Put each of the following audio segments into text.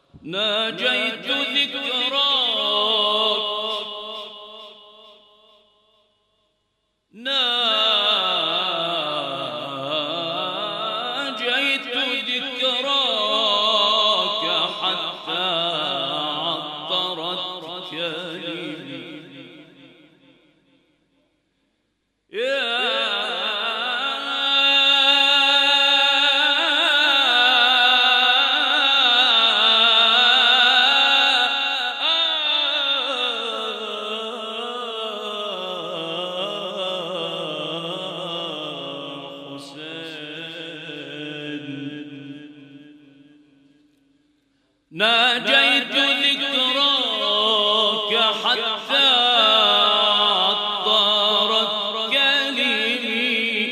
ناجيت ذكراك ناجيت ذكراك حتى عطرت كلمي ناجيت ذكراك حتى عطرت كلمي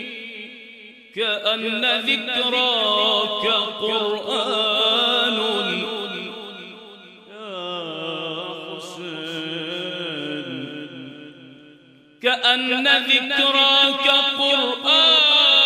كأن ذكراك قرآن يا حسين كأن ذكراك قرآن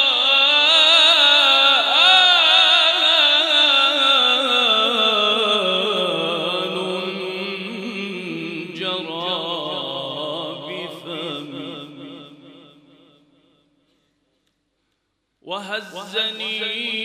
وهزني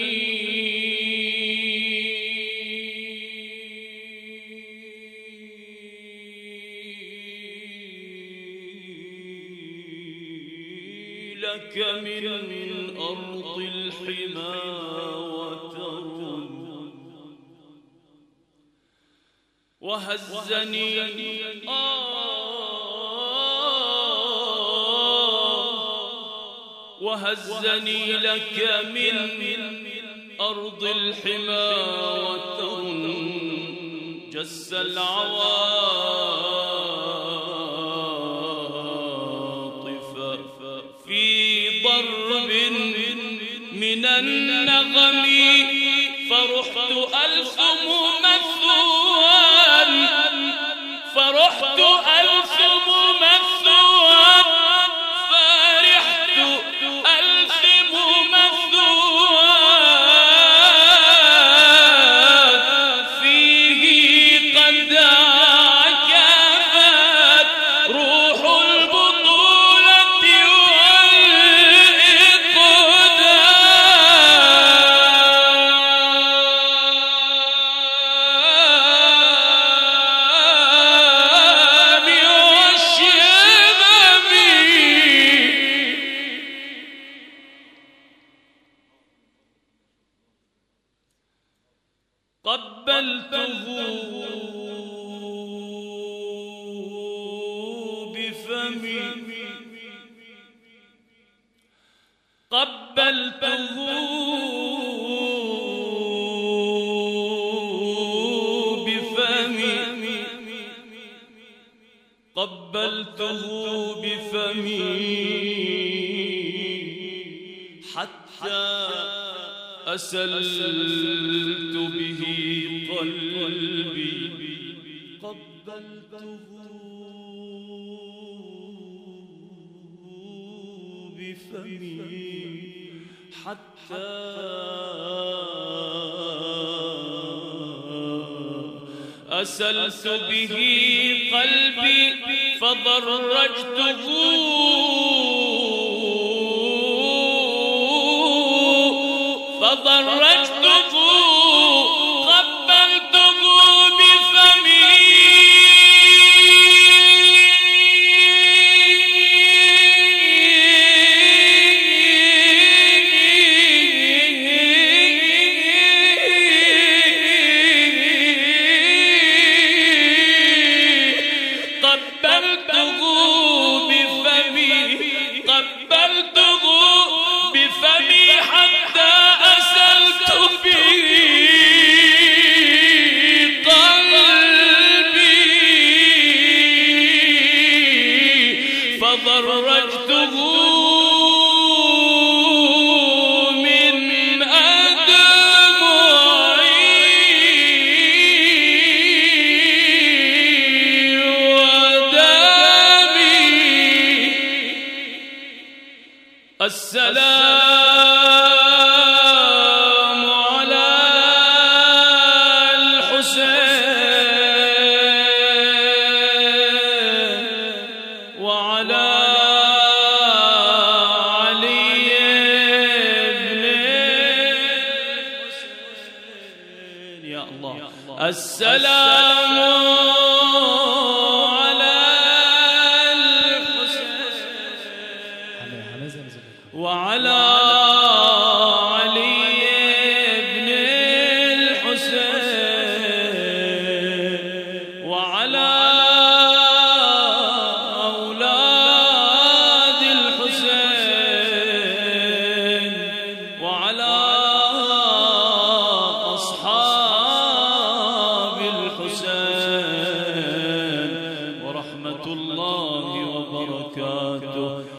لك من أرض الحمى وترن وهزني وهزني لك من أرض الحمى وترن جس العواطف في ضرب من النغم فرحت ألثم مثوى فرحت ألثم مثوى قبلته بفمي قبلته بفمي قبلته بفمي حتى أسلت به قلبي قبلته بفمي حتى أسلت به قلبي فضرجته فضرجته قبلته بفمي قبلته بفمي قبلته بفمي حتى أسلت السلام